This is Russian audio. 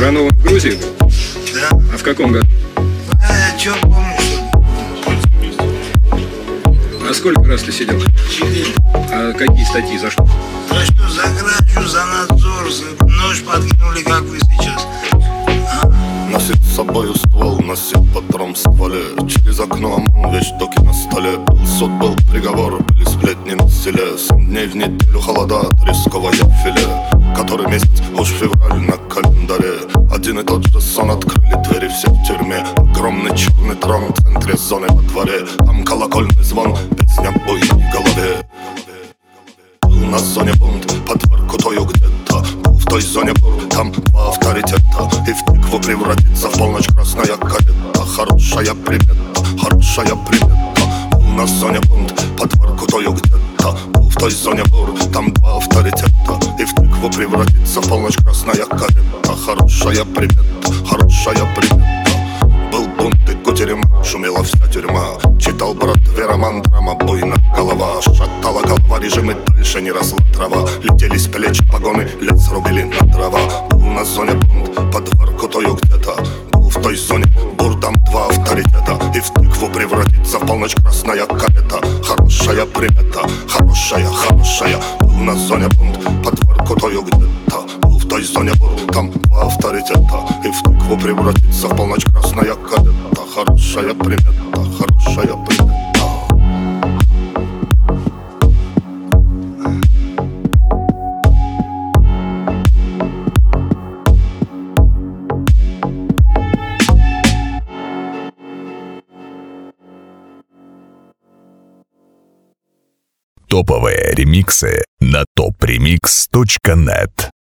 Коронован в Грузии? Да. А в каком году? Я чё помню, что... А сколько раз ты сидел? 4. А какие статьи, за что? За что? За кражу, за надзор, за нож подкинули, как вы сейчас. Носит с собою ствол, носит патрон в стволе. Через окно ОМОН, вещдоки на столе. Был суд, был приговор, были сплетни на селе. 7 дней в неделю холода, тресковое филе. Который месяц, уж февраль на календаре. Один и тот же сон, открыли двери, все в тюрьме. Огромный черный трон в центре зоны во дворе. Там колокольный звон, песня в буйной голове. Был на зоне бунт, под Воркутою где-то. Был в той зоне бур, там два авторитета. И в тыкву превратится в полночь красная карета. Хорошая примета, хорошая примета. Был на зоне бунт, под Воркутою где-то. Был в той зоне бур, там два авторитета. И в тыкву превратится в полночь красная карета. Хорошая примета, хорошая примета. Был бунт и кутерема, шумела вся тюрьма. Читал брат роман, драма, буйна голова. Шатала голова, режимы, дальше не росла трава. Летели с плеч погоны, лес рубили на дрова. Был на зоне бунт, под Воркутою где-то. Был в той зоне бур, там два авторитета. И в тыкву превратится в полночь красная карета. Хорошая примета, хорошая, хорошая. Был на зоне бунт, под Воркутою где-то. Был в той зоне бур, там два авторитета. И в тыкву превратится в полночь красная карета. Хорошая примета, хорошая примета. Топовые ремиксы на topremix.net.